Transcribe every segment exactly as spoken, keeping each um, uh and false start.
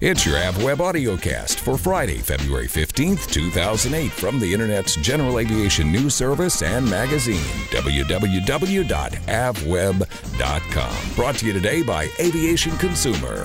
It's your AvWeb AudioCast for Friday, February fifteenth, two thousand eight, from the Internet's general aviation news service and magazine, w w w dot av web dot com. Brought to you today by Aviation Consumer.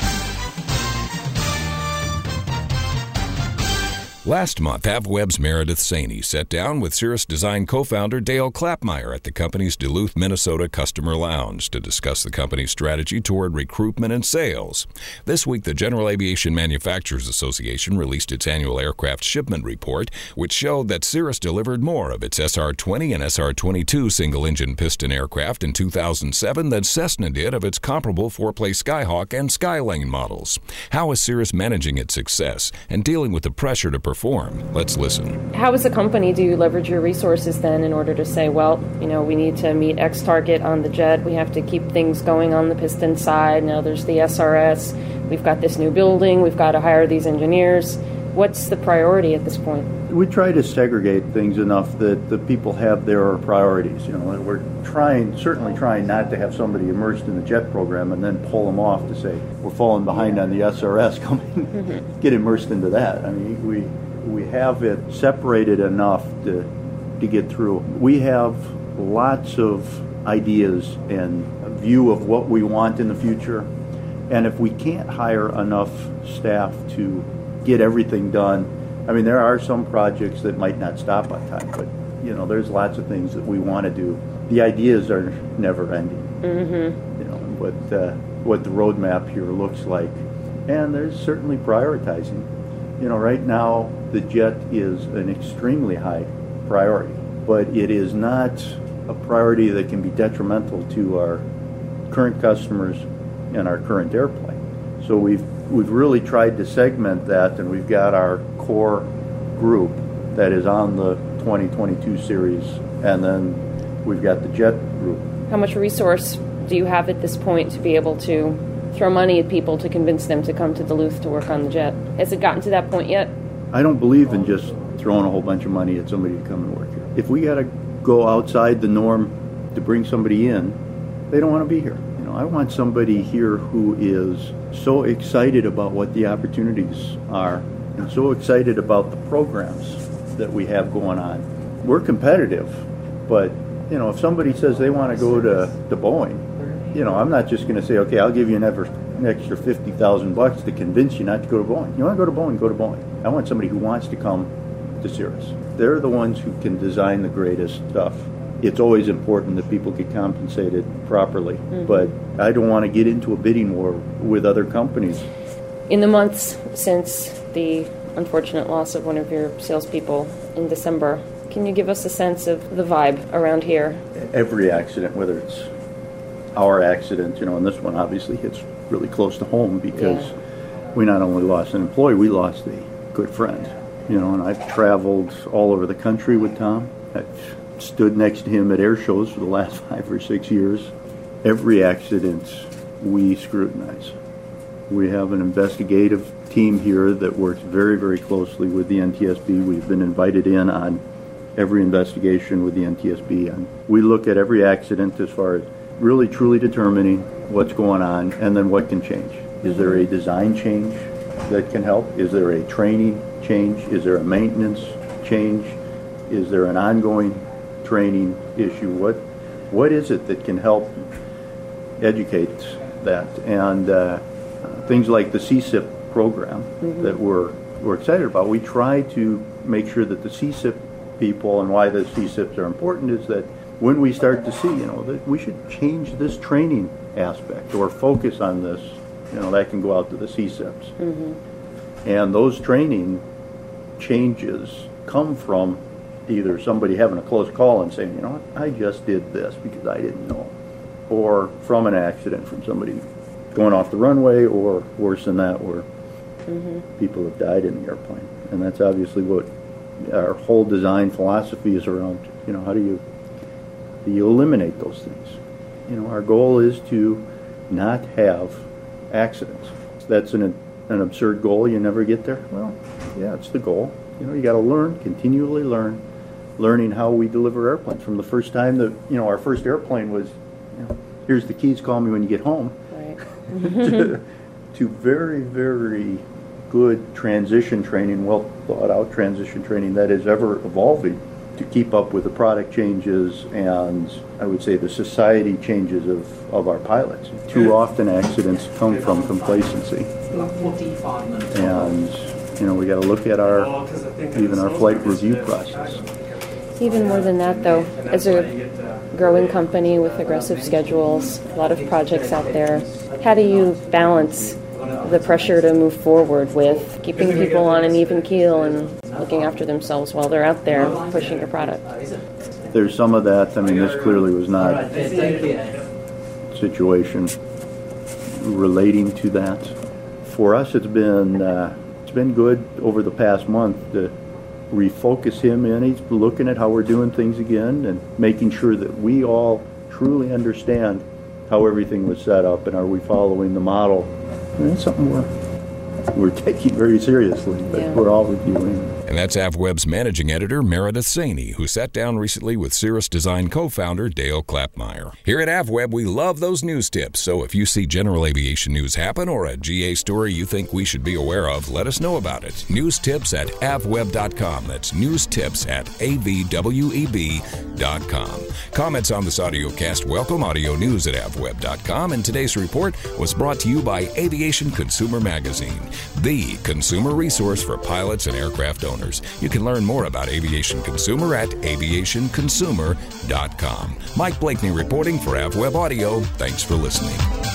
Last month, AvWeb's Meredith Saney sat down with Cirrus Design co-founder Dale Klapmeyer at the company's Duluth, Minnesota Customer Lounge to discuss the company's strategy toward recruitment and sales. This week, the General Aviation Manufacturers Association released its annual aircraft shipment report, which showed that Cirrus delivered more of its S R twenty and S R twenty-two single-engine piston aircraft in two thousand seven than Cessna did of its comparable four-place Skyhawk and Skylane models. How is Cirrus managing its success and dealing with the pressure to perform? Form. Let's listen. How as a company do you leverage your resources then in order to say, well, you know, we need to meet X target on the jet, we have to keep things going on the piston side, now there's the S R S, we've got this new building, we've got to hire these engineers. What's the priority at this point? We try to segregate things enough that the people have their priorities. You know, we're trying, certainly trying not to have somebody immersed in the jet program and then pull them off to say, we're falling behind on the S R S, come mm-hmm. get immersed into that. I mean, we we have it separated enough to to get through. We have lots of ideas and a view of what we want in the future, and if we can't hire enough staff to get everything done, I mean, there are some projects that might not stop on time, but you know, there's lots of things that we want to do. The ideas are never ending. Mm-hmm. You know, what uh, what the roadmap here looks like, and there's certainly prioritizing. You know, right now the jet is an extremely high priority, but it is not a priority that can be detrimental to our current customers and our current airplane. So we've we've really tried to segment that, and we've got our core group that is on the twenty twenty-two series, and then we've got the jet group. How much resource do you have at this point to be able to throw money at people to convince them to come to Duluth to work on the jet? Has it gotten to that point yet? I don't believe in just throwing a whole bunch of money at somebody to come and work here. If we got to go outside the norm to bring somebody in, they don't want to be here. You know, I want somebody here who is so excited about what the opportunities are and so excited about the programs that we have going on. We're competitive, but you know, if somebody says they want to go to, to Boeing, you know, I'm not just going to say, okay, I'll give you an, ever, an extra fifty thousand bucks to convince you not to go to Boeing. You want to go to Boeing, go to Boeing. I want somebody who wants to come to Cirrus. They're the ones who can design the greatest stuff. It's always important that people get compensated properly, mm-hmm. but I don't want to get into a bidding war with other companies. In the months since the unfortunate loss of one of your salespeople in December, can you give us a sense of the vibe around here? Every accident, whether it's our accident, you know, and this one obviously hits really close to home because yeah. we not only lost an employee, we lost a good friend. You know, and I've traveled all over the country with Tom. I've stood next to him at air shows for the last five or six years. Every accident we scrutinize. We have an investigative team here that works very, very closely with the N T S B. We've been invited in on every investigation with the N T S B, and we look at every accident as far as really truly determining what's going on and then what can change. Is there a design change that can help? Is there a training change? Is there a maintenance change? Is there an ongoing training issue? What what is it that can help educate that? And uh, uh, things like the C S I P program mm-hmm. that we're we're excited about. We try to make sure that the C S I P people, and why the C S I Ps are important, is that when we start to see, you know, that we should change this training aspect or focus on this, you know, that can go out to the C S I Ps. Mm-hmm. And those training changes come from either somebody having a close call and saying, you know what, I just did this because I didn't know, or from an accident, from somebody going off the runway, or worse than that, where mm-hmm. people have died in the airplane. And that's obviously what our whole design philosophy is around. You know, how do you do you eliminate those things? You know, our goal is to not have accidents. That's an an absurd goal. You never get there. Well, yeah, it's the goal. You know, you got to learn, continually learn, learning how we deliver airplanes. From the first time that, you know, our first airplane was, you know, here's the keys, call me when you get home. Right. to, to very, very good transition training, well thought out transition training that is ever evolving to keep up with the product changes and I would say the society changes of, of our pilots. Too often accidents come from complacency. And, you know, we got to look at our, even our flight review process. Even more than that, though, as a growing company with aggressive schedules, a lot of projects out there, how do you balance the pressure to move forward with keeping people on an even keel and looking after themselves while they're out there pushing your product? There's some of that. I mean, this clearly was not a situation relating to that. For us, it's been uh, it's been good over the past month to refocus him in. He's looking at how we're doing things again and making sure that we all truly understand how everything was set up and are we following the model. And that's something we're, we're taking very seriously, but yeah. We're all reviewing. And that's AvWeb's managing editor, Meredith Saney, who sat down recently with Cirrus Design co-founder Dale Klappmeyer. Here at AvWeb, we love those news tips, so if you see general aviation news happen or a G A story you think we should be aware of, let us know about it. News tips at avweb dot com. That's news tips at A V W E B dot com. Comments on this audio cast welcome. Audio news at avweb dot com. And today's report was brought to you by Aviation Consumer Magazine, the consumer resource for pilots and aircraft owners. You can learn more about Aviation Consumer at aviation consumer dot com. Mike Blakeney reporting for AvWeb Audio. Thanks for listening.